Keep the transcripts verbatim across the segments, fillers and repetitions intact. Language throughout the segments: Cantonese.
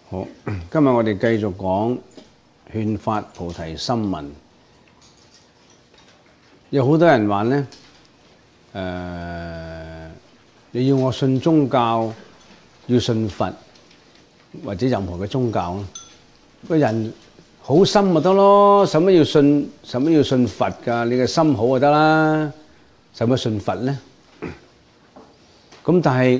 好，今日我哋繼續講勸發菩提心文。有好多人話咧，誒、呃，你要我信宗教，要信佛或者任何嘅宗教咯。個人好心咪得咯，使乜要信？使乜要信佛㗎？你嘅心好就得啦，使乜信佛咧？咁但係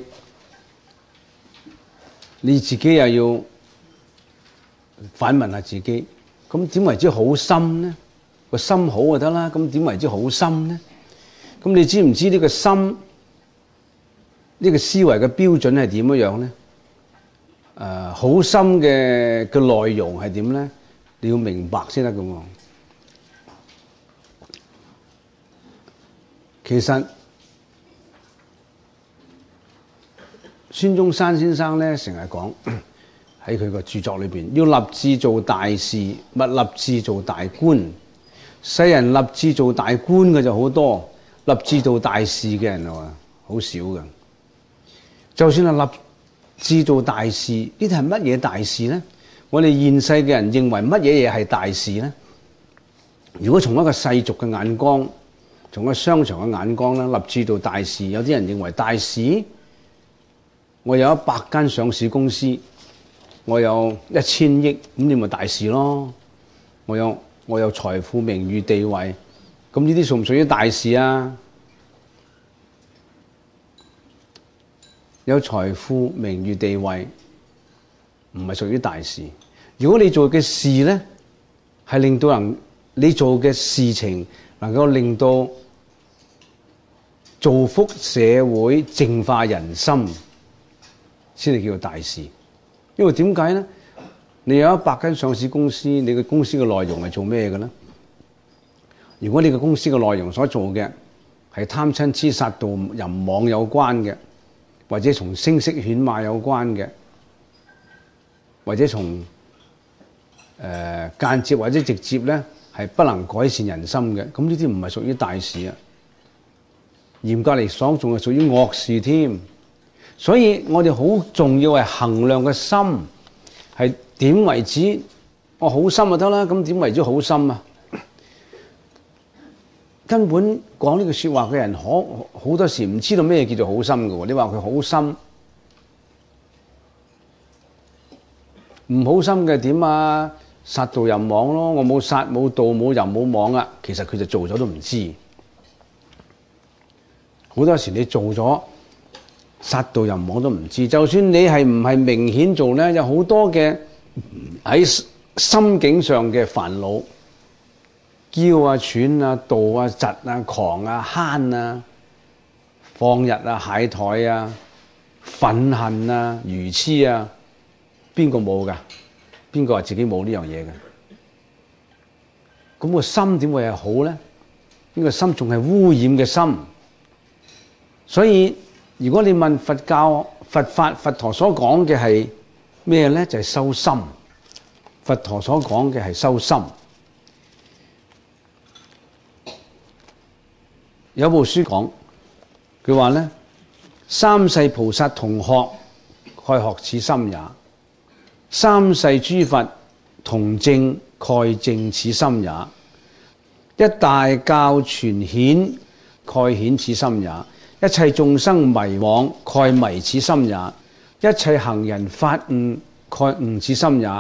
你自己又要反問下自己，咁點為之好心咧？個心好就得啦，咁點為之好心咧？咁你知唔知呢個心呢個思維嘅標準係點樣咧？誒、呃，好心嘅嘅內容係點咧？你要明白先得㗎喎。其實孫中山先生咧成日講喺佢個著作裏邊，要立志做大事，勿立志做大官。世人立志做大官嘅就好多，立志做大事嘅人啊好少嘅。就算係立志做大事，呢啲係乜嘢大事咧？我哋現世嘅人認為乜嘢嘢係大事咧？如果從一個世俗嘅眼光，從一個商場嘅眼光咧，立志做大事，有啲人認為大事，我有一百間上市公司，我有一千億，咁你咪大事咯。我有我有財富、名譽、地位，咁呢啲屬唔屬於大事啊？有財富、名譽、地位，唔係屬於大事。如果你做嘅事咧，係令到人，你做嘅事情能夠令到造福社會、淨化人心，先係叫做大事。因為點解咧？你有一百間上市公司，你嘅公司嘅內容係做咩嘅咧？如果你嘅公司嘅內容所做嘅係貪嗔痴殺盜淫妄有關嘅，或者從聲色犬馬有關嘅，或者從誒、呃、間接或者直接咧係不能改善人心嘅，咁呢啲唔係屬於大事啊。嚴格嚟講，仲係屬於惡事添。所以我哋好重要係衡量嘅心係點為之，我好心就得啦。咁點為之好心啊？根本講呢句說話嘅人，可好多時唔知道咩叫做好心㗎喎。你話佢好心，唔好心嘅點啊？殺盜淫妄咯，我冇殺冇盜冇淫冇妄啊。其實佢就做咗都唔知。好多時你做咗殺盜淫妄都唔知。就算你係唔係明顯做咧，有好多嘅喺心境上嘅煩惱。驕啊、喘啊、妒啊、嫉啊、狂啊、慳啊、放逸啊、懈怠啊、憤恨啊、愚痴啊，邊個冇㗎？邊個話自己冇呢樣嘢嘅？咁個心點會係好咧？呢個心仲係污染嘅心。所以如果你問佛教、佛法、佛陀所講嘅係咩咧？就係修心。佛陀所講嘅係修心。有部書講，佢話咧：三世菩薩同學，蓋學此心也；三世諸佛同證，蓋證此心也；一大教傳顯，蓋顯此心也；一切眾生迷惘，蓋迷此心也；一切行人發悟，蓋悟此心也。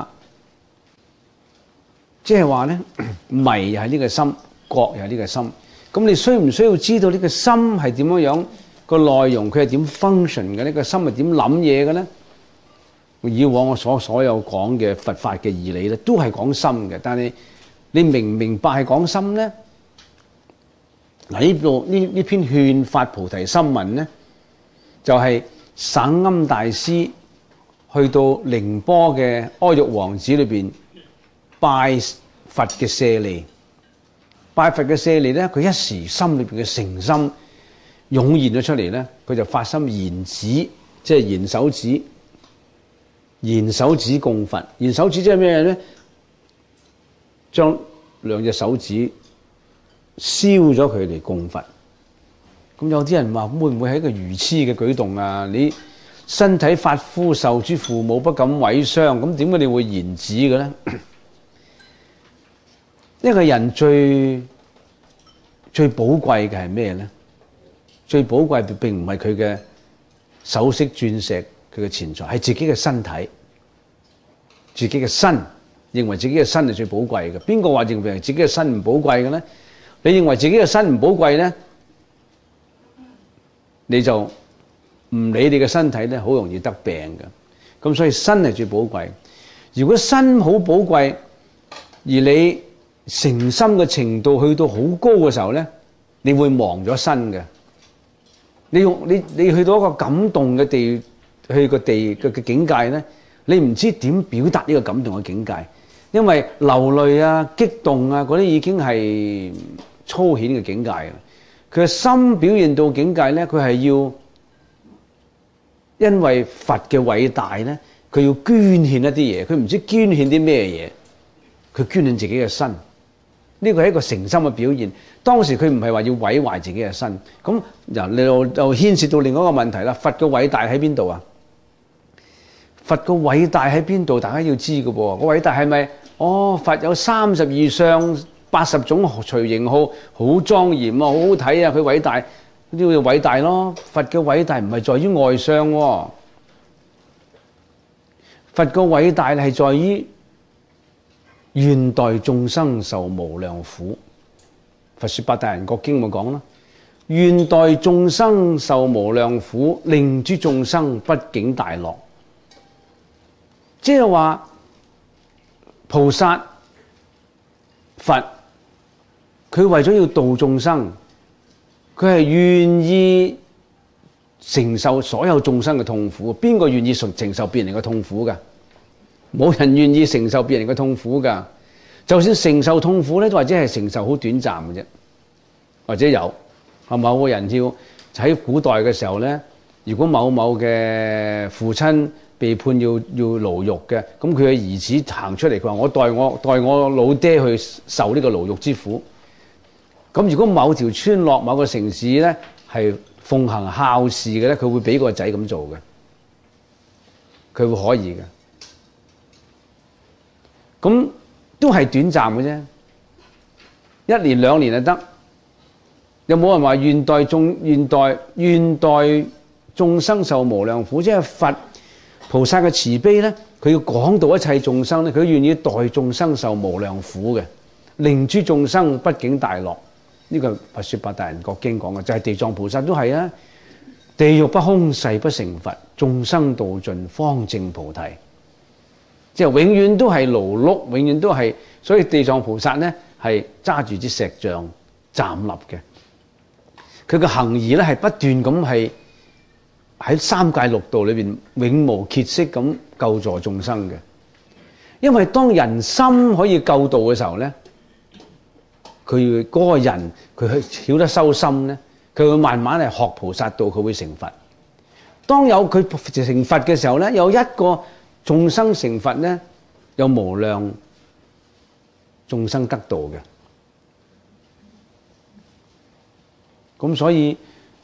即係話咧，迷又係呢個心，覺又係呢個心。咁你需唔需要知道呢個心係點樣樣個內容？佢係點 function 嘅？呢個心係點諗嘢嘅咧？以往我所所有講嘅佛法嘅義理咧，都係講心嘅。但係你明唔明白係講心咧？嗱，呢部呢呢篇勸發菩提心文咧，就係、是、省庵大師去到寧波嘅阿育王寺裏邊拜佛嘅舍利。拜佛嘅舍利咧，佢一時心裏邊嘅誠心湧現咗出嚟咧，佢就發心研指，即係研手指，研手指供佛。研手指即係咩咧？將兩隻手指燒咗佢嚟供佛。咁有啲人話會唔會係一個愚痴嘅舉動啊？你身體髮膚受之父母不敢毀傷，咁點解你會言止嘅咧？一個人最最寶貴嘅係咩咧？最寶貴並唔係佢嘅首飾、鑽石，佢嘅錢財，係自己嘅身體，自己嘅身，認為自己嘅身係最寶貴嘅。邊個話認為自己嘅身唔寶貴嘅咧？你認為自己嘅身唔寶貴咧，你就唔理你嘅身體咧，好容易得病嘅。咁所以身係最寶貴。如果身好寶貴，而你誠心嘅程度去到好高嘅時候咧，你會忘咗身嘅。你用你你去到一個感動嘅地，去個地嘅嘅境界咧，你唔知點表達呢個感動嘅境界，因為流淚啊、激動啊嗰啲已經係粗顯嘅境界啦。佢嘅心表現到境界咧，佢係要因為佛嘅偉大咧，佢要捐獻一啲嘢，佢唔知捐獻啲咩嘢，佢捐獻自己嘅身。呢個係一個誠心嘅表現。當時佢唔係話要毀壞自己嘅身。咁又你又又牽涉到另外一個問題啦。佛嘅偉大喺邊度啊？佛嘅偉大喺邊度？大家要知嘅噃。個偉大係咪？哦，佛有三十二相、八十種隨形好，好莊嚴啊，好好睇啊，佢偉大，呢個叫偉大咯。佛嘅偉大唔係在於外相喎，佛嘅偉大係在於願代眾生受無量苦。佛說八大人覺經咪講啦，願代眾生受無量苦，令諸眾生畢竟大樂。即係話菩薩佛，佢為咗要度眾生，佢係願意承受所有眾生嘅痛苦。邊個願意承承受別人嘅痛苦㗎？冇人願意承受別人嘅痛苦㗎。就算承受痛苦咧，或者係承受好短暫嘅啫，或者有係某個人要喺古代嘅時候咧，如果某某嘅父親被判要要牢獄嘅，咁佢嘅兒子行出嚟，佢話我代我代我老爹去受呢個牢獄之苦。咁如果某條村落、某個城市咧係奉行孝事嘅咧，佢會俾個仔咁做嘅，佢會可以嘅。咁都係短暫嘅啫，一年兩年就得。有冇人話願代眾願代願代眾生受無量苦？即係佛菩薩嘅慈悲咧，佢要講到一切眾生咧，佢願意代眾生受無量苦嘅，令諸眾生畢竟大樂。呢、這個佛說八大人覺經講嘅，就係、是、地藏菩薩都係啊。地獄不空，誓不成佛；眾生度盡，方證菩提。即係永遠都係勞碌，永遠都係，所以地藏菩薩咧係揸住支石像站立嘅。佢嘅行儀咧係不斷咁係喺三界六道裏邊永無歇息咁救助眾生嘅。因為當人心可以救度嘅時候咧，佢嗰個人佢去曉得修心咧，佢會慢慢係學菩薩道，佢會成佛。當有佢成佛嘅時候咧，有一個眾生成佛咧，有無量眾生得道嘅。咁所以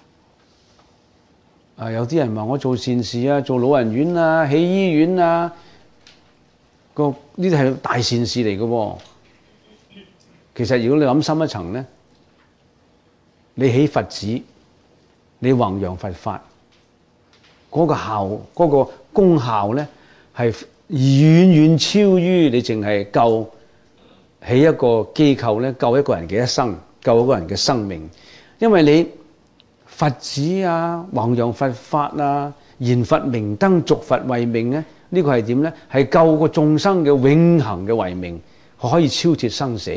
啊，有啲人話我做善事啊，做老人院啊，起醫院啊，個呢啲係大善事嚟嘅喎。其實如果你諗深一層咧，你起佛寺，你弘揚佛法，嗰個效嗰個功效咧，係遠遠超於你淨係救起一個機構咧，救一個人嘅一生，救一個人嘅生命。因為你佛寺啊，弘揚佛法啊，燃佛明燈，續佛慧命咧，呢個係點咧？係救個眾生嘅永恆嘅慧命，可以超脫生死。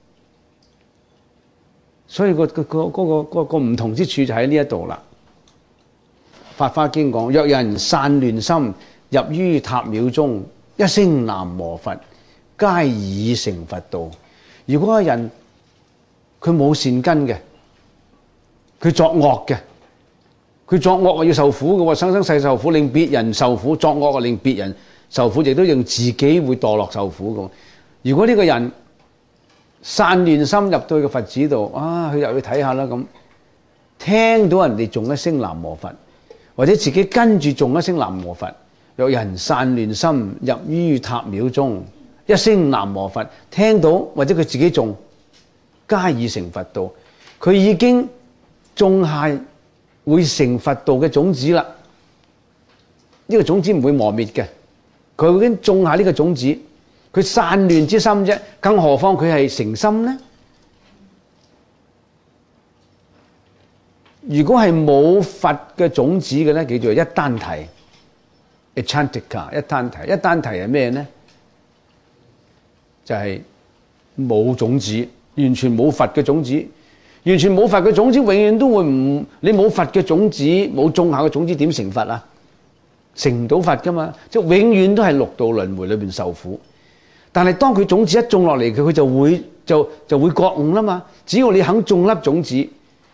所以個個個嗰個個個唔同之處就喺呢一度啦。法華經講：若有人散亂心，入於塔廟中，一聲南無佛，皆已成佛道。如果一個人佢冇善根嘅，佢作惡嘅，佢作惡要受苦嘅喎，生生世受苦，令別人受苦；作惡令別人受苦，亦都令自己會墮落受苦嘅。如果呢個人散亂心入到個佛寺度，啊，佢入去睇下啦咁，聽到人哋誦一聲南無佛， 或者自己跟住誦一聲南無佛。若人散亂心，入於塔廟中，一聲南無佛，聽到或者佢自己誦，皆已成佛道。佢已經種下會成佛道嘅種子啦。呢個種子唔會磨滅嘅，佢已經種下呢個種子。佢散亂之心啫，更何況佢係誠心呢？如果係冇佛嘅種子嘅咧，叫做一單提 ，Echantika 一單提，一單提係咩咧？就係、是、冇種子，完全冇佛嘅種子，完全冇佛嘅種子，永遠都會唔，你冇佛嘅種子，冇種下嘅種子點成佛啊？成唔到佛噶嘛，即係永遠都係六道輪迴裏邊受苦。但係當佢種子一種落嚟，佢佢就會就就會覺悟啦嘛。只要你肯種粒種子，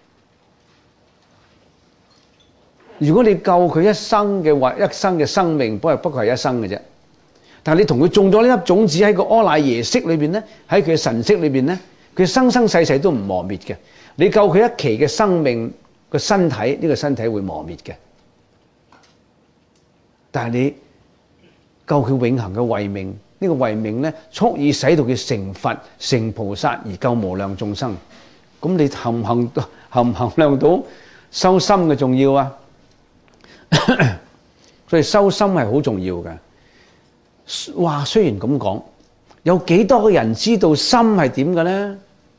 如果你救佢一生嘅或一生嘅生命，不過不過係一生嘅啫。但係你同佢種咗呢粒種子喺個阿賴耶識裏邊咧，喺佢嘅神識裏邊咧，佢生生世世都唔磨滅嘅。你救佢一期嘅生命個身體，呢個身體會磨滅嘅。但係你救佢永恆嘅慧命。呢個慧命咧，足以使到佢成佛、成菩薩而救無量眾生。咁你衡唔衡衡唔衡量到修心嘅重要啊？所以修心係好重要嘅。哇，雖然咁講，有幾多個人知道心係點嘅咧？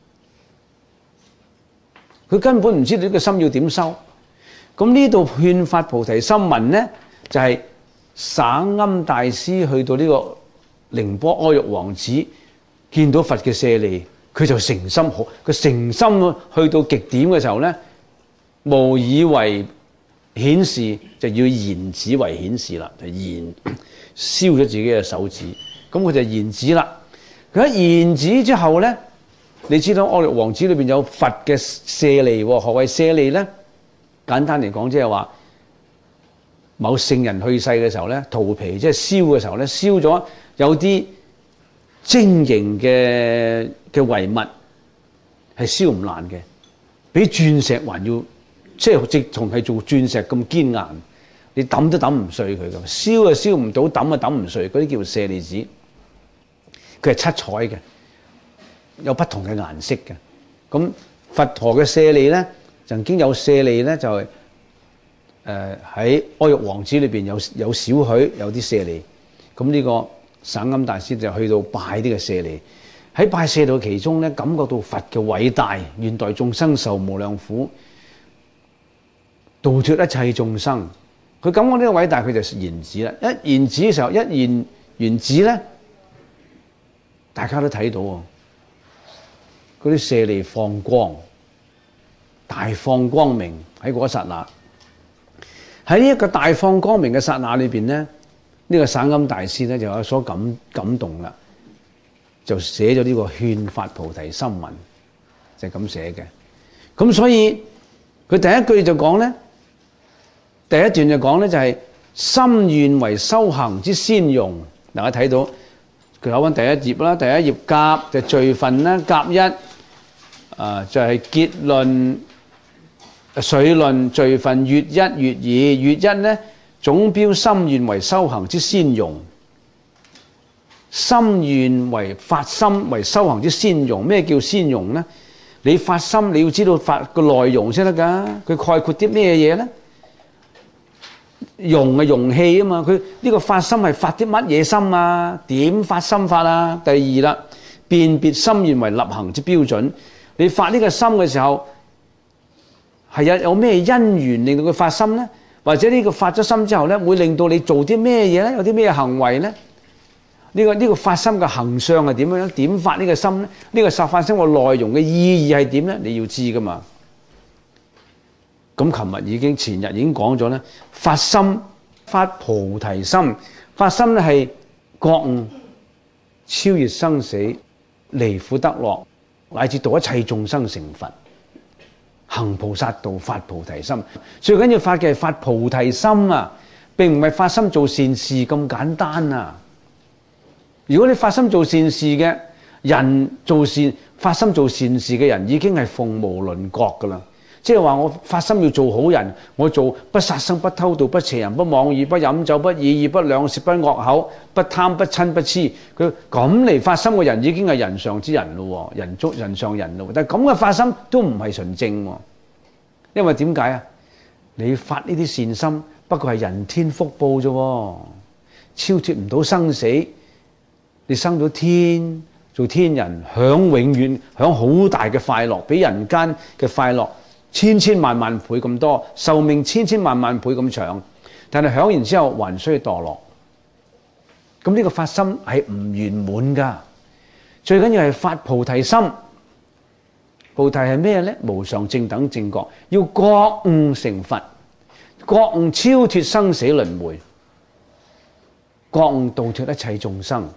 佢根本唔知道呢個心要點修。咁呢度勸發菩提心文咧，就係、是、省庵大師去到呢、這個。寧波阿育王子見到佛嘅舍利，佢就誠心好，佢誠心去到極點嘅時候咧，無以為顯示，就要燃指為顯示啦，就燃燒咗自己嘅手指，咁佢就燃指啦。佢一燃指之後咧，你知道阿育王子裏邊有佛嘅舍利，何謂舍利咧？簡單嚟講，即係話某聖人去世嘅時候咧，荼毗即係燒嘅時候咧，燒咗。有啲晶瑩嘅嘅遺物係燒唔爛嘅，比鑽石還要，即係直同係做鑽石咁堅硬，你抌都抌唔碎佢㗎，燒啊燒唔到，抌啊抌唔碎，嗰啲叫舍利子。佢係七彩嘅，有不同嘅顏色嘅。咁佛陀嘅舍利咧，曾經有舍利咧，就係誒喺阿育王子裏邊有有少許有啲舍利。咁呢個省庵大師就去到拜呢個舍利，喺拜舍利其中咧，感覺到佛嘅偉大，願代眾生受無量苦，度脫一切眾生。佢感覺呢個偉大，佢就燃指啦。一燃指嘅時候，一燃燃指咧，大家都睇到喎，嗰啲舍利放光，大放光明喺嗰一剎那。喺呢一個大放光明嘅剎那裏邊咧。呢個省庵大師咧就有所感感動啦，就寫咗呢個勸發菩提心文，就係咁寫嘅。咁所以佢第一句就講咧，第一段就講咧就係心願為修行之先用。大家睇到佢有翻第一頁啦，第一頁甲就序分啦，甲一啊就係結論、緒論、序分乙一、乙二、乙一咧。總標心願為修行之先用，心願為發心為修行之先用。咩叫先用呢？你發心你要知道發個內容先得噶，佢概括啲咩嘢呢？容係容器啊嘛，佢呢個發心係發啲乜嘢心啊？點發心法啊？第二啦，辨別心願為立行之標準。你發呢個心嘅時候，係有有咩因緣令到佢發心呢？或者呢個發咗心之後咧，會令到你做啲咩嘢咧？有啲咩行為咧？呢個呢個發心嘅行相係點樣？點發呢個心咧？呢個發心嘅內容嘅意義係點咧？你要知噶嘛？咁琴日已經前日已經講咗咧，發心發菩提心，發心咧係覺悟超越生死、離苦得樂，乃至度一切眾生成佛。行菩薩道，發菩提心，最緊要發嘅係發菩提心啊，並唔係發心做善事咁簡單啊！如果你發心做善事嘅人，做善發心做善事嘅人已經係鳳毛麟角噶啦， 即係話我發心要做好人，我做不殺生、不偷盜、不邪淫、不妄語、不飲酒、不異議、不兩舌、不惡口、不貪、不嗔、不痴。佢咁嚟發心嘅人已經係人上之人咯，人中人上人咯。但係咁嘅發心都唔係純正，因為點解啊？你發呢啲善心，不過係人天福報啫，超脫唔到生死。你生到天做天人，享永遠享好大嘅快樂，比人間嘅快樂千千萬萬倍咁多，壽命千千萬萬倍咁長，但係享完之後還需要墮落。咁呢個發心係唔圓滿噶，最緊要係發菩提心。菩提係咩咧？無上正等正覺，要覺悟成佛，覺悟超脫生死輪迴，覺悟度脫一切眾生，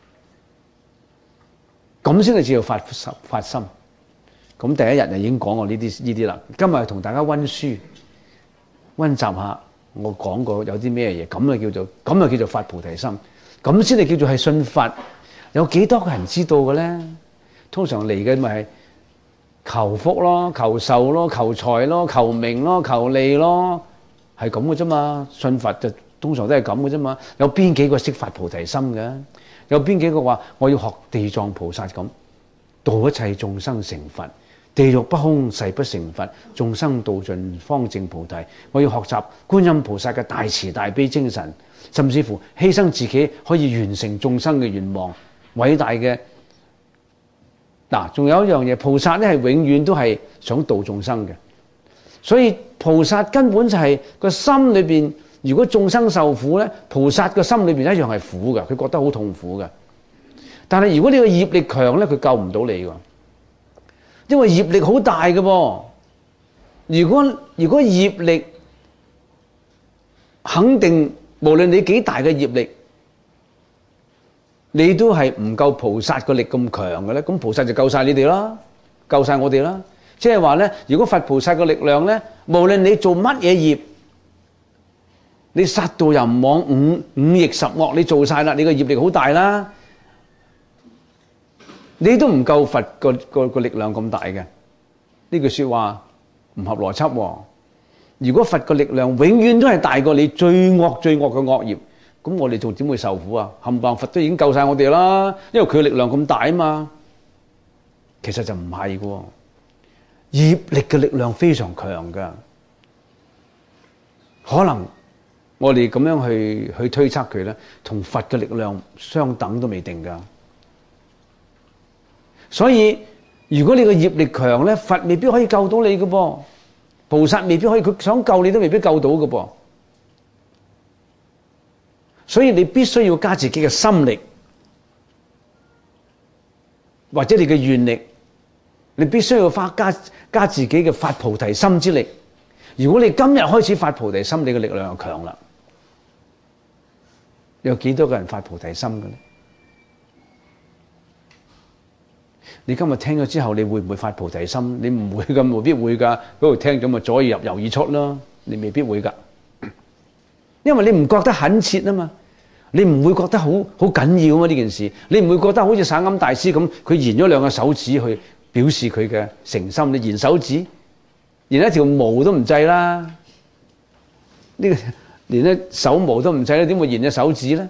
咁先係叫做發發心。咁第一日就已經講過呢啲呢啲啦。今日同大家溫書溫習下，我講過有啲咩嘢，咁啊叫做咁啊叫做發菩提心，咁先係叫做係信佛。有幾多個人知道嘅咧？通常嚟嘅咪係求福咯、求壽咯、求財咯、求名咯、求利咯，係咁嘅啫嘛。信佛就通常都係咁嘅啫嘛。有邊幾個識發菩提心嘅？有邊幾個話我要學地藏菩薩咁度一切眾生成佛？地獄不空，誓不成佛；眾生度盡，方證菩提。我要學習觀音菩薩嘅大慈大悲精神，甚至乎犧牲自己可以完成眾生嘅願望。偉大嘅嗱，仲有一樣嘢，菩薩咧係永遠都係想度眾生嘅，所以菩薩根本就係個心裏邊，如果眾生受苦咧，菩薩個心裏邊一樣係苦嘅，佢覺得好痛苦嘅。但係如果你個業力強咧，佢救唔到你㗎。因為業力好大嘅噃，如果如果業力肯定，無論你幾大嘅業力，你都係唔夠菩薩個力咁強嘅咧，咁菩薩就救晒你哋啦，救晒我哋啦。即係話咧，如果佛菩薩個力量咧，無論你做乜嘢業，你殺盜淫妄五五逆十惡，你做晒啦，你個業力好大啦。你都唔夠佛個個個力量咁大嘅，呢句說話唔合邏輯喎。如果佛個力量永遠都係大過你最惡最惡嘅惡業，咁我哋仲點會受苦啊？冚唪唥佛都已經救晒我哋啦，因為佢嘅力量咁大啊嘛。其實就唔係嘅，業力嘅力量非常強噶，可能我哋咁樣去去推測佢咧，同佛嘅力量相等都未定噶。所以如果你個業力強咧，佛未必可以救到你嘅噃，菩薩未必可以，佢想救你都未必救到嘅噃。所以你必須要加自己嘅心力，或者你嘅願力，你必須要花加加自己嘅發菩提心之力。如果你今日開始發菩提心，你嘅力量就強啦。有幾多個人發菩提心嘅咧？你今日聽咗之後，你會唔會發菩提心？你唔會㗎，未必會㗎。嗰度聽咗咪左耳入右耳出咯，你未必會㗎。因為你唔覺得懇切啊嘛，你唔會覺得好好緊要啊嘛呢件事，你唔會覺得好似省欽大師咁，佢延咗兩個手指去表示佢嘅誠心。你延手指，延一條毛都唔制啦，呢個連一手毛都唔制咧，點會延隻手指咧？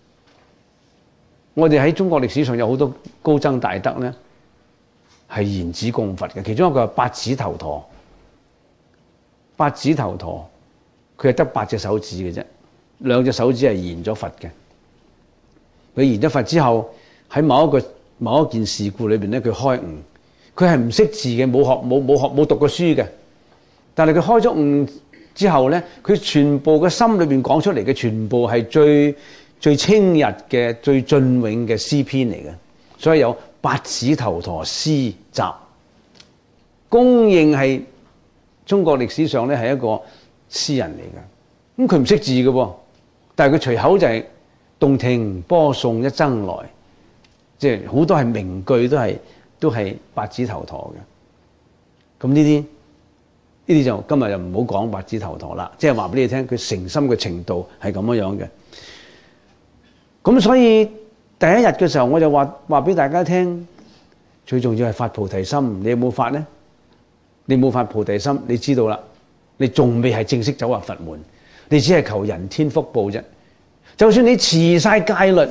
我哋喺中國歷史上有好多高僧大德咧，係延指供佛嘅，其中一個係八指頭陀。八指頭陀佢係得八隻手指嘅啫，兩隻手指係延咗佛嘅。佢延咗佛之後，喺某一個某一件事故裏邊咧，佢開悟。佢係唔識字嘅，冇學冇冇學冇讀過書嘅。但係佢開咗悟之後咧，佢全部嘅心裏邊講出嚟嘅，全部係最最清日嘅、最雋永嘅詩篇嚟嘅。所以有八指頭陀詩集，公認係中國歷史上咧係一個詩人嚟嘅。咁佢唔識字嘅喎，但係佢隨口就係洞庭波送一僧來，即係好多係名句都係都係八指頭陀嘅。咁呢啲呢啲就今日就唔好講八指頭陀啦，即係話俾你聽，佢誠心嘅程度係咁樣樣嘅。咁所以第一日嘅時候，我就話話俾大家聽，最重要係發菩提心。你有冇發呢？ 你冇發菩提心，你知道啦，你仲未係正式走入佛門，你只係求人天福報啫。就算你持晒戒律，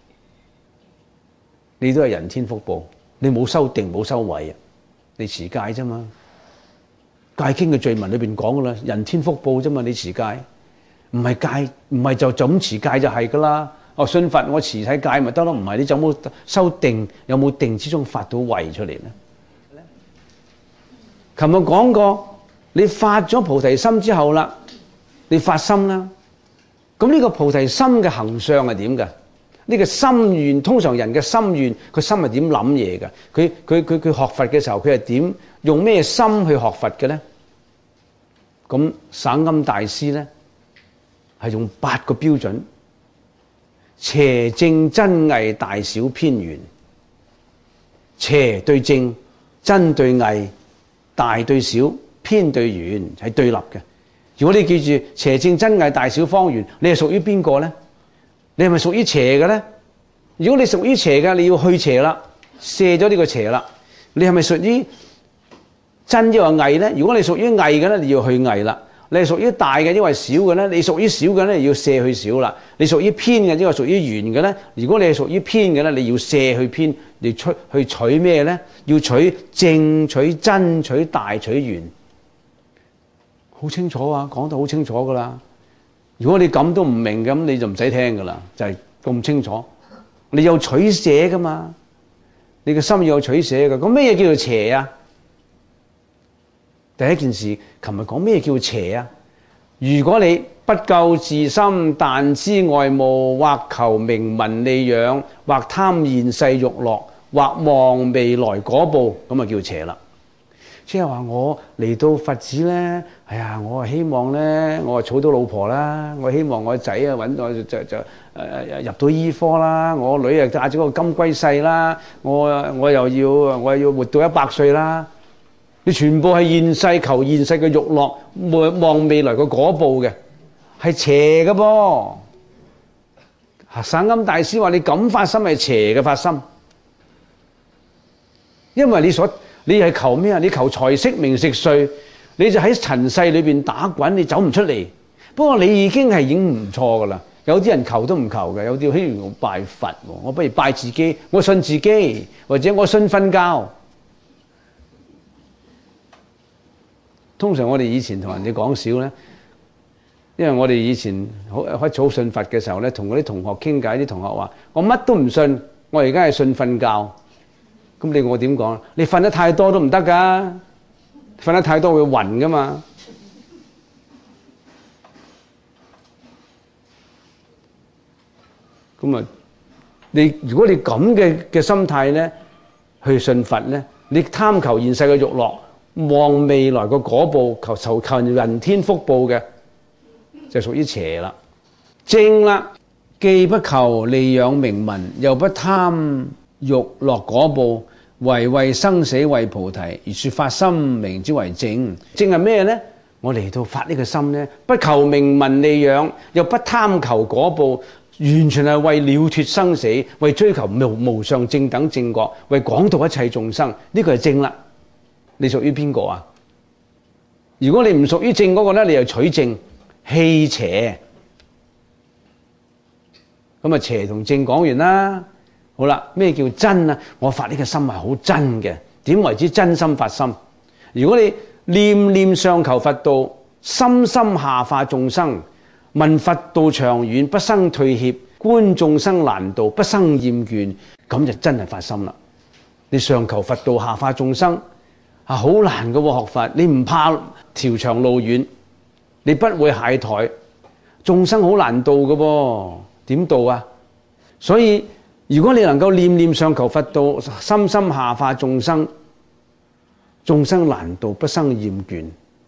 你都係人天福報，你冇修定冇修慧啊，你持戒啫嘛。戒經嘅序文裏邊講噶啦，人天福報啫嘛，你持戒，唔係戒，唔係就就咁持戒就係噶啦。我信佛，我持晒戒咪得咯，唔係你就冇修定，有冇定之中發到慧出嚟咧？琴日講過，你發咗菩提心之後啦，你發心啦，咁呢個菩提心嘅行相係點㗎？呢個心願，通常人嘅心願，佢心係點諗嘢㗎？佢佢佢佢學佛嘅時候，佢係點用咩心去學佛嘅咧？咁省欽大師咧係用八個標準：邪正真偽大小偏圓，邪對正，真對偽，大對小，偏對圓，係對立嘅。如果你記住邪正真偽大小方圓，你係屬於邊個咧？你係咪屬於邪嘅咧？如果你屬於邪嘅，你要去邪啦，卸咗呢個邪啦。你係咪屬於真抑或偽咧？如果你屬於偽嘅咧，你要去偽啦。你係屬於大嘅抑或少嘅咧？你屬於少嘅咧，你要卸去少啦。你屬於偏嘅抑或屬於圓嘅咧？如果你係屬於偏嘅咧，你要卸去偏，你出去取咩咧？要取正、取真、取大、取圓，好清楚啊！講得好清楚噶啦。如果你咁都唔明，咁你就唔使聽噶啦，就係咁清楚。你有取捨噶嘛？你嘅心要有取捨噶。咁咩嘢叫做邪啊？第一件事，琴日講咩叫邪啊？如果你不救自心，但知外務，或求名聞利養，或貪現世欲樂，或望未來果報，咁啊叫邪啦。即係話我嚟到佛寺咧，哎呀，我希望咧，我啊娶到老婆啦，我希望我仔啊揾到就就誒誒入到醫科啦，我女啊嫁咗個金龜婿啦，我我又要我又要活到一百歲啦。你全部係現世求現世嘅欲樂，望望未來嘅果報嘅，係邪嘅噃。省欽大師話：你咁發心係邪嘅發心，因為你所你係求咩啊？你求財色名食睡，你就喺塵世裏邊打滾，你走唔出嚟。不過你已經係已經唔錯噶啦。有啲人求都唔求嘅，有啲譬如我拜佛，我不如拜自己，我信自己，或者我信瞓覺。通常我哋以前同人哋講笑咧，因為我哋以前好開始好信佛嘅時候咧，同嗰啲同學傾偈，啲同學話：我乜都唔信，我而家係信瞓覺。咁你我點講？你瞓得太多都唔得噶，瞓得太多會暈噶嘛。咁啊，你如果你咁嘅嘅心態咧，去信佛咧，你貪求現世嘅欲樂，望未來個果報，求求求人天福報嘅，就屬於邪啦。正啦，既不求利養名聞，又不貪欲樂果報，唯為生死為菩提，而說發心名之為正。正係咩咧？我嚟到發呢個心咧，不求名聞利養，又不貪求果報，完全係為了脫生死，為追求無無上正等正覺，為廣度一切眾生。呢個係正啦。你屬於邊個啊？如果你唔屬於正嗰個咧，你又取正棄邪。咁啊，邪同正講完啦。好啦，咩叫真啊？我發呢個心係好真嘅。點為之真心發心？如果你念念上求佛道，深深下化眾生，聞佛道長遠，不生退怯，觀眾生難度，不生厭倦，咁就真係發心啦。你上求佛道，下化眾生。啊，好難嘅喎，學法，你唔怕條長路遠，你不會懈怠，眾生好難度嘅噃，點度啊？所以如果你能夠念念上求佛道，深深下化眾生，眾生難度，不生厭倦。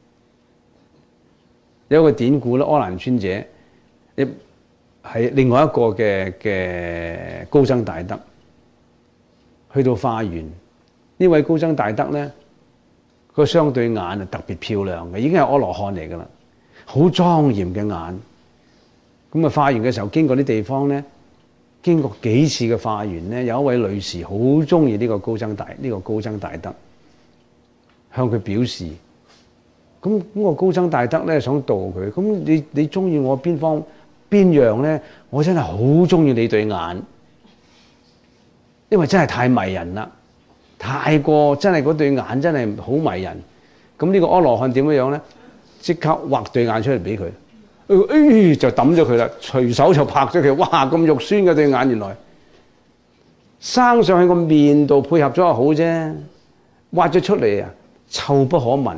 有一個典故咧，柯蘭尊者係另外一個嘅嘅高僧大德，去到化緣，呢位高僧大德咧，個雙對眼啊特別漂亮嘅，已經係阿羅漢嚟噶啦，好莊嚴嘅眼。咁啊化緣嘅時候經過啲地方咧，經過幾次嘅化緣咧，有一位女士好中意呢個高僧大呢、呢個高僧大德， 向佢表示。咁咁個高僧大德咧想度佢，咁你你中意我邊方邊樣咧？我真係好中意你對眼，因為真係太迷人啦，太過真係嗰對眼真係好迷人。咁呢個阿羅漢點樣樣咧？即刻畫對眼出嚟俾佢，誒、哎、就抌咗佢啦，隨手就拍咗佢。哇！咁肉酸嘅對眼，原來生上去個面度配合咗就好啫，挖咗出嚟啊，臭不可聞。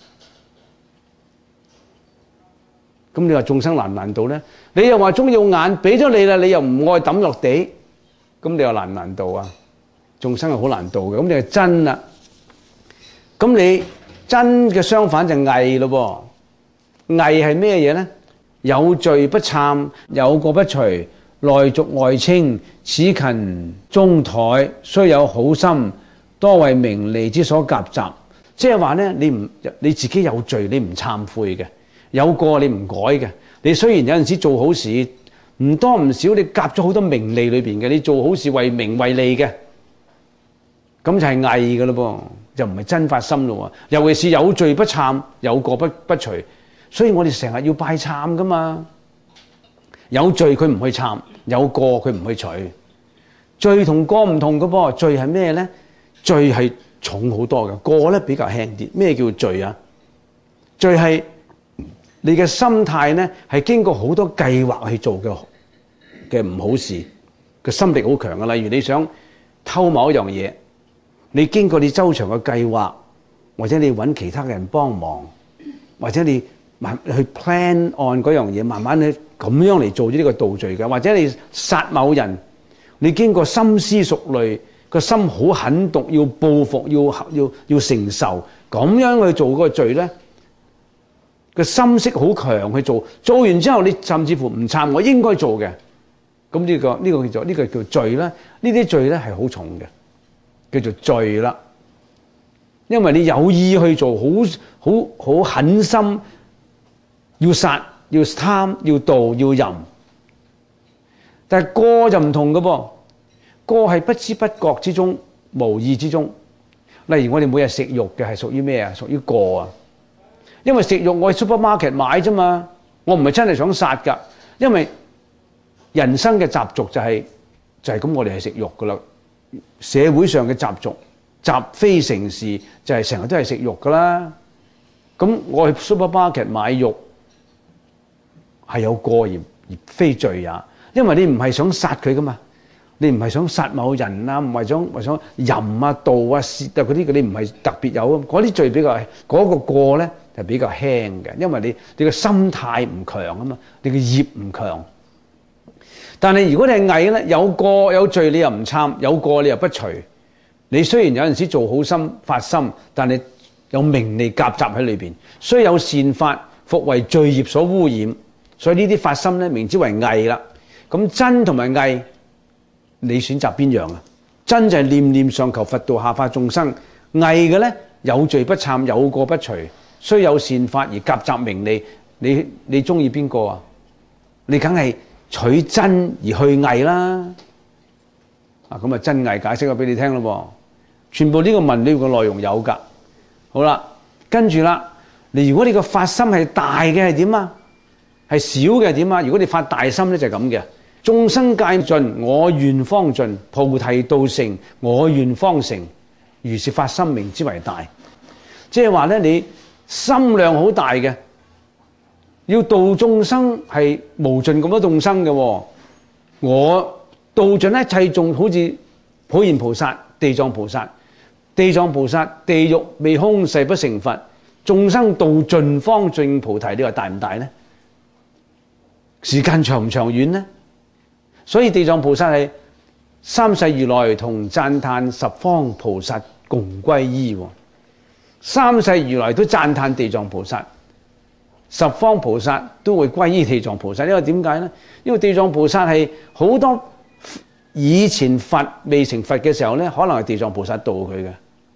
咁你話眾生難唔難度咧？你又話中意眼，俾咗你啦，你又唔愛抌落地，咁你又難唔難度啊？眾生係好難度嘅，咁你係真啦。咁你真嘅相反就偽咯噃。偽係咩嘢咧？有罪不懺，有過不除，內濁外清，此勤終怠，雖有好心，多為名利之所夾雜。即係話咧，你唔你自己有罪，你唔懺悔嘅。有過你唔改嘅，你雖然有陣時做好事，唔多唔少你夾咗好多名利裏邊嘅，你做好事為名為利嘅，咁就係偽嘅咯噃，就唔係真發心咯。尤其是有罪不懺，有過不不除，所以我哋成日要拜懺噶嘛。有罪佢唔去懺，有過佢唔去除。罪同過唔同嘅噃，罪係咩咧？罪係重好多嘅，過咧比較輕啲。咩叫罪啊？罪係你嘅心態咧，係經過好多計劃去做嘅嘅唔好事，個心力好強嘅。例如你想偷某一樣嘢，你經過你周詳嘅計劃，或者你揾其他嘅人幫忙，或者你慢去 plan on 嗰樣嘢，慢慢去咁樣嚟做咗呢個盜罪嘅。或者你殺某人，你經過深思熟慮，個心好狠毒，要報復，要要要承受，咁樣去做嗰個罪咧。個心識好強去做，做完之後你甚至乎唔懺，我應該做嘅，咁呢個呢個叫做呢個叫罪啦。呢啲罪咧係好重嘅，叫做罪啦。因為你有意去做，好好好狠心，要殺、要貪、要盜、要淫。但係過就唔同嘅噃，過係不知不覺之中、無意之中。例如我哋每日食肉嘅係屬於咩啊？屬於過啊。因為食肉我去 supermarket 買啫嘛，我唔係真係想殺㗎。因為人生嘅習俗就係、是、就係、是、咁，我哋係食肉㗎啦。社會上嘅習俗，習非成是，就係成日都係食肉㗎啦。咁我去 supermarket 買肉係有過而而非罪也，因為你唔係想殺佢㗎嘛。你唔係想殺某人啊，唔係想唔想淫啊、盜啊、竊啊嗰啲，你唔係特別有嗰啲罪比較嗰、嗰個過咧就比較輕嘅，因為你你個心態唔強啊嘛，你個業唔強。但係如果你係偽咧，有過有罪你又唔懺，有過你又不除。你雖然有陣時做好心發心，但係有名利夾雜喺裏邊，雖有善法，復為罪業所污染。所以呢啲發心咧，名之為偽啦。咁真同埋偽，你選擇邊樣啊？真就係念念上求佛道下化眾生，偽嘅咧有罪不懺，有過不除，雖有善法而夾雜名利。你你中意邊個啊？你梗係取真而去偽啦。啊，咁啊真偽解釋咗俾你聽咯。全部呢個文呢個內容有噶。好啦，跟住啦，你如果你個發心係大嘅係點啊？係小嘅係點啊？如果你發大心咧就係咁嘅。眾生界盡，我願方盡；菩提道成，我願方成。如是發心，名之為大。即係話咧，你心量好大嘅，要度眾生係無盡咁多眾生嘅。我度盡一切眾，好似普賢菩薩、地藏菩薩。地藏菩薩地獄未空，誓不成佛。眾生度盡方證菩提，你話大唔大呢？時間長唔長遠呢？所以地藏菩薩係三世如來同讚歎十方菩薩共歸依。三世如來都讚歎地藏菩薩，十方菩薩都會歸依地藏菩薩。因為點解呢？因為地藏菩薩係好多以前佛未成佛嘅時候呢，可能係地藏菩薩度佢嘅。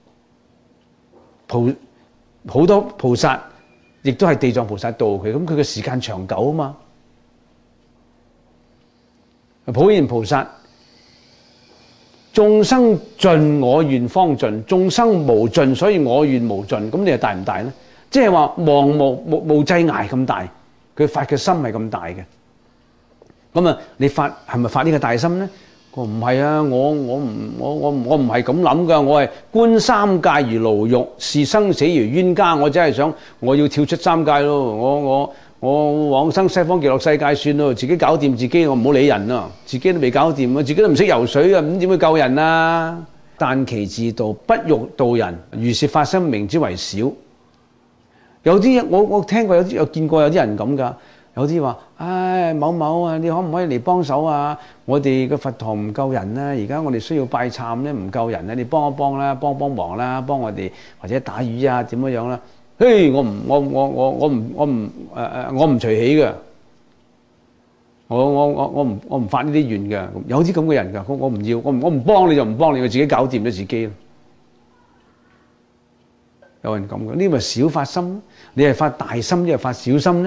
菩好多菩薩亦都係地藏菩薩度佢，咁佢嘅時間長久啊嘛。普賢菩薩眾生盡我願方盡，眾生無盡所以我願無盡。咁你係大唔大咧？即係話忘無無無際涯咁大，佢發嘅心係咁大嘅。咁啊，你發係咪發呢個大心咧？我唔係啊，我我唔我我我唔係咁諗噶，我係觀三界如牢獄，視生死如冤家。我真係想我要跳出三界咯，我我我往生西方極樂世界算咯，自己搞掂自己，我唔好理人啊，自己都未搞掂啊，自己都唔識游水啊，咁點會救人啊？但其自度，不欲度人，如是發心，名之為少。有啲我我聽過有啲有見過有啲人咁噶。有啲話，唉，某某啊，你可唔可以嚟幫手啊？我哋個佛堂唔夠人啦，而家我哋需要拜懺咧，唔夠人咧，你幫一幫啦，幫幫忙啦，幫我哋或者打魚啊，點樣樣啦？嘿，我唔，我我我我唔，我唔，誒誒，我唔隨喜嘅，我我我我唔我唔發呢啲願嘅，有啲咁嘅人㗎，我我唔要，我唔我唔幫你就唔幫你，我自己搞掂咗自己。有人咁嘅，呢個係小發心，你係發大心，定係發小心咧？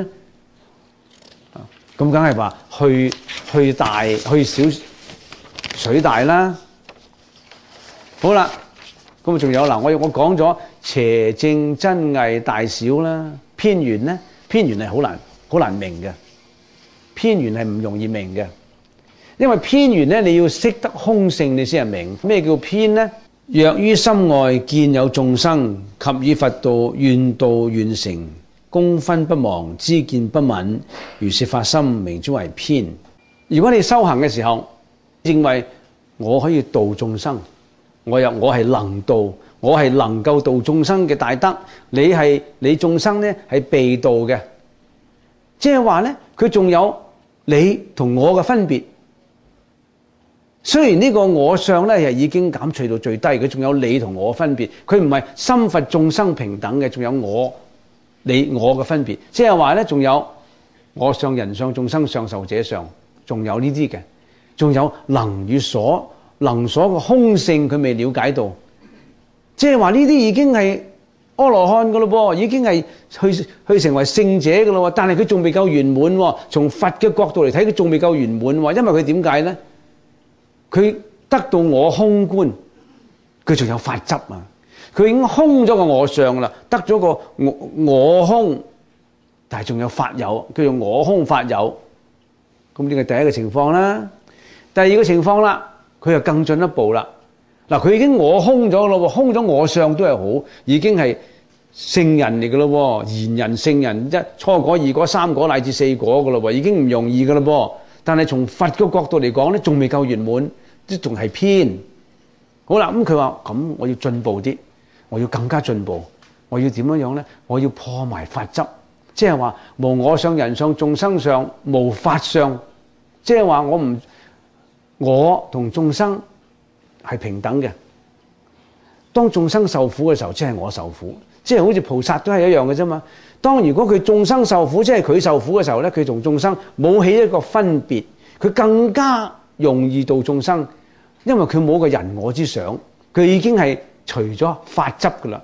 咁梗係話去去大去小水大啦。好啦，咁啊仲有嗱，我我講咗邪正真偽大小啦。偏圓咧，偏圓係好難好難明嘅，偏圓係唔容易明嘅，因為偏圓咧你要識得空性，你先係明咩叫偏咧。若於心外見有眾生，及以佛道願度願成，功分不忘，知見不泯，如是發心，名之為偏。如果你修行嘅時候認為我可以度眾生，我又我係能度，我係能夠度眾生嘅大德，你係你眾生咧係被度嘅，即係話咧佢仲有你同我嘅分別。雖然呢個我相咧係已經減除到最低，佢仲有你同我嘅分別，佢唔係心佛眾生平等嘅，仲有我。你我嘅分別，即係話咧，仲有我相、人相、眾生相、壽者相，仲有呢啲嘅，仲有能與所、能所嘅空性，佢未了解到，即係話呢啲已經係阿羅漢噶咯噃，已經係去去成為聖者噶咯，但係佢仲未夠圓滿。從佛嘅角度嚟睇，佢仲未夠圓滿，因為佢點解咧？佢得到我空觀，佢仲有法執啊！佢已經空咗個我相啦，得咗個我我空，但係仲有法有，叫做我空法有。咁呢個第一個情況啦。第二個情況啦，佢又更進一步啦。嗱，佢已經我空咗咯，空咗我相都係好，已經係聖人嚟噶咯，賢人聖人，一初果、二果、三果乃至四果噶咯，已經唔容易噶啦噃。但係從佛嘅角度嚟講咧，仲未夠圓滿，即仲係偏。好啦，咁佢話咁，我要進步啲。我要更加進步，我要點樣樣咧？我要破埋法執，即係話無我相、人相、眾生相、無法相，即係話我唔我同眾生係平等嘅。當眾生受苦嘅時候，即係我受苦，即係好似菩薩都係一樣嘅啫嘛。當如果佢眾生受苦，即係佢受苦嘅時候咧，佢同眾生冇起一個分別，佢更加容易度眾生，因為佢冇個人我之想，佢已經係。除咗法執噶啦，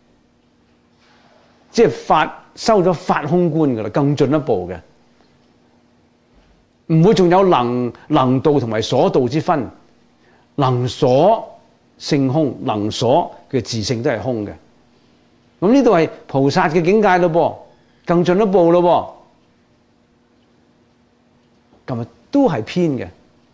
即係法收咗法空觀噶啦，更進一步嘅，唔會仲有能能度同埋所度之分，能所性空，能所嘅自性都係空嘅。咁呢度係菩薩嘅境界咯噃，更進一步咯噃，咁啊都係偏嘅。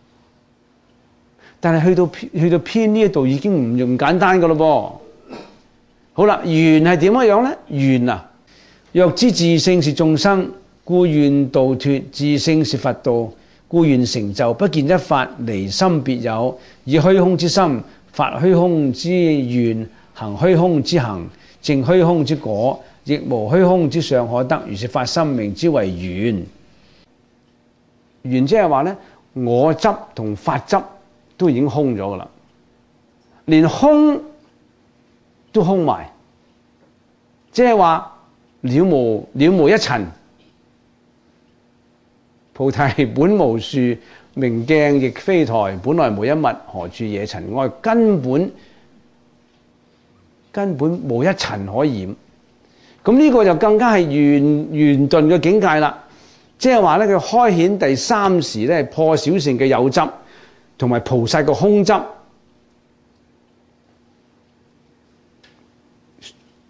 但係去到去到偏呢一度已經唔咁簡單噶咯噃。好啦，緣係點樣咧？緣啊，若知自性是眾生，故願度脫；自性是佛道，故願成就。不見一法離心別有，以虛空之心發虛空之願，行虛空之行，證虛空之果，亦無虛空之相可得。如是發心，名之為緣。緣即係話咧，我執同法執都已經空咗噶啦，連空都空埋，即係話了無了無一塵，菩提本無樹，明鏡亦非台，本來無一物，何處惹塵埃？根本根本無一塵可染。咁呢個就更加係圓圓頓嘅境界啦。即係話咧，佢開顯第三時咧，破小乘嘅有執。同埋菩薩個空執，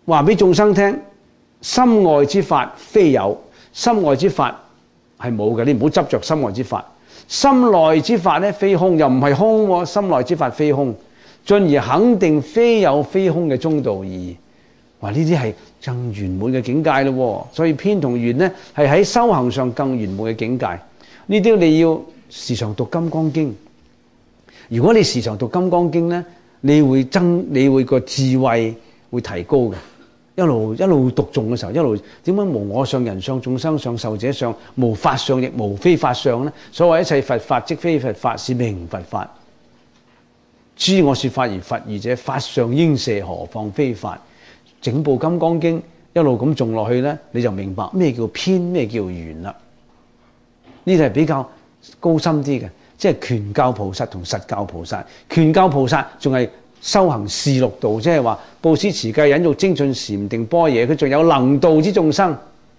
話俾眾生聽，心外之法非有，心外之法係冇嘅，你唔好執着心外之法。心內之法咧非空，又唔係空喎，心內之法非空，進而肯定非有非空嘅中道義。話呢啲係更圓滿嘅境界咯，所以偏同圓咧係喺修行上更圓滿嘅境界。呢啲你要時常讀《金剛經》。如果你時常讀《金剛經》咧，你會增，你會個智慧會提高嘅。一路一路讀誦嘅時候，一路點解無我相、人相、眾生相、壽者相、無法相亦無非法相咧？所謂一切佛法即非佛法，是名佛法。知我說法而佛義者，法相應捨，何況非法？整部《金剛經》一路咁誦落去咧，你就明白咩叫偏，咩叫圓啦。呢啲係比較高深啲嘅，即係權教菩薩同實教菩薩。權教菩薩仲係修行四六度，即係話布施持戒忍辱精進禪定般若，佢仲有能度之眾生。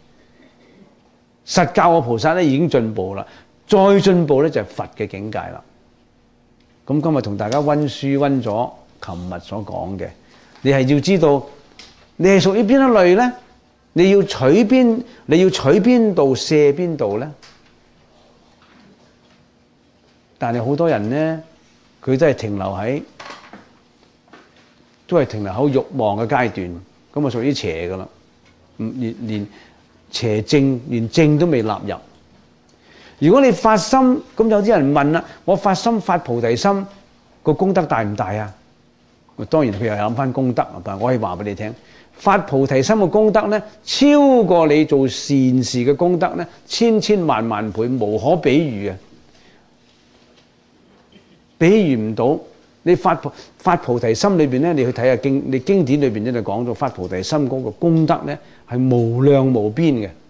實教嘅菩薩咧已經進步啦，再進步咧就係佛嘅境界啦。咁今日同大家溫書溫咗琴日所講嘅，你係要知道你係屬於邊一類咧？你要取邊？你要取邊度卸邊度咧？但係好多人咧，佢都係停留喺。都係停留喺慾望嘅階段，咁啊屬於邪噶啦，連連邪正連正都未納入。如果你發心，咁有啲人問啦，我發心發菩提心個功德大唔大啊？當然佢又諗翻功德，但係我可以話俾你聽，發菩提心嘅功德咧，超過你做善事嘅功德咧，千千萬萬倍，無可比喻嘅，比喻唔到。你發菩發菩提心裏邊咧，你去睇下經，你經典裏邊咧就講到發菩提心嗰個功德咧係無量無邊嘅。